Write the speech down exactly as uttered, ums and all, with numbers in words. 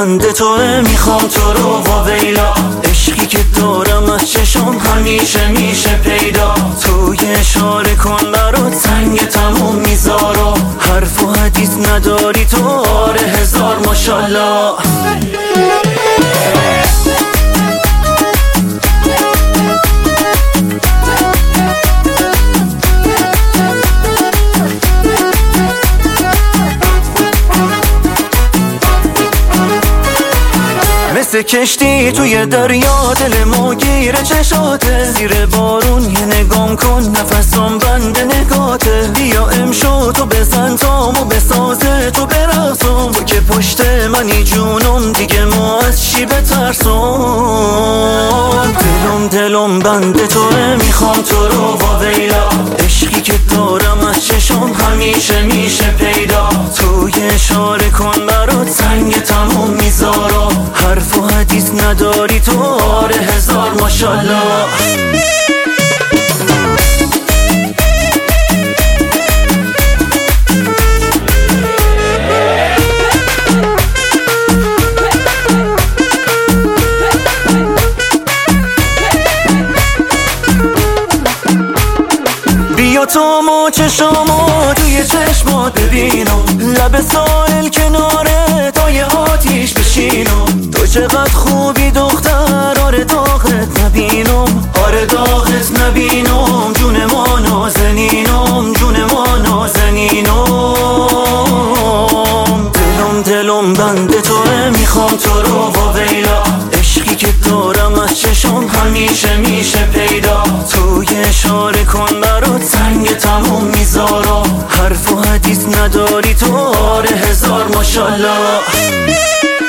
بند توه، میخوام تو رو و ویلا. عشقی که دارم از چشم همیشه میشه پیدا. تو یه اشاره کن برات سنگ تموم میذارا. حرف و حدیث نداری تو، آره هزار ماشالله. مثل کشتی توی دریا دل ما گیره چشاته. زیر بارون یه نگام کن نفسم بند نگاته. بیا امشو تو بزن تامو بسازه تو برقصم. تو که پشت منی جونم دیگه ما از چی بترسم. دلم دلم بند توه، میخوام تو رو و ویلا. عشقی که دارم از چشم همیشه میشه پیدا. تو یه اشاره کن برات سنگ تموم میذارا. حرف و حدیث نداری تو، آره هزار ماشالله. بیا تو مو چشامو توی چشمات ببینم. لب ساحل کناره تا یه آتیش بشینم. تو چقدر خوبی دختر، آره داغت نبینم. آره داغت نبینم. جون ما نازنینم، جون ما نازنینم. دلم دلم بند توه، میخوام تو رو و ویلا. عشقی که دارم از چشم همیشه میشه پیدا. تو یه اشاره کن برات سنگ تموم میذارا. حرف و حدیث نداری تو، آره هزار ماشالله.